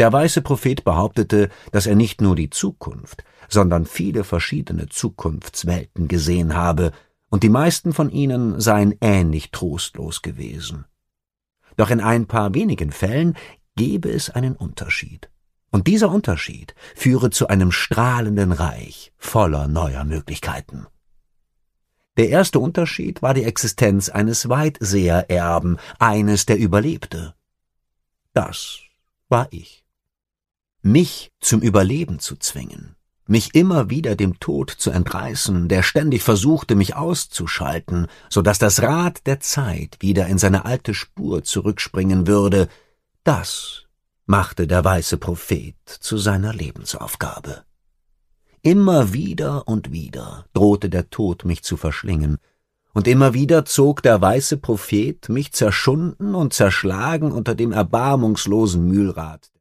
Der weiße Prophet behauptete, dass er nicht nur die Zukunft, sondern viele verschiedene Zukunftswelten gesehen habe, und die meisten von ihnen seien ähnlich trostlos gewesen. Doch in ein paar wenigen Fällen gebe es einen Unterschied. Und dieser Unterschied führe zu einem strahlenden Reich voller neuer Möglichkeiten. Der erste Unterschied war die Existenz eines Weitsehererben, eines, der überlebte. Das war ich. Mich zum Überleben zu zwingen, mich immer wieder dem Tod zu entreißen, der ständig versuchte, mich auszuschalten, so dass das Rad der Zeit wieder in seine alte Spur zurückspringen würde, das machte der weiße Prophet zu seiner Lebensaufgabe. Immer wieder und wieder drohte der Tod, mich zu verschlingen, und immer wieder zog der weiße Prophet mich zerschunden und zerschlagen unter dem erbarmungslosen Mühlrad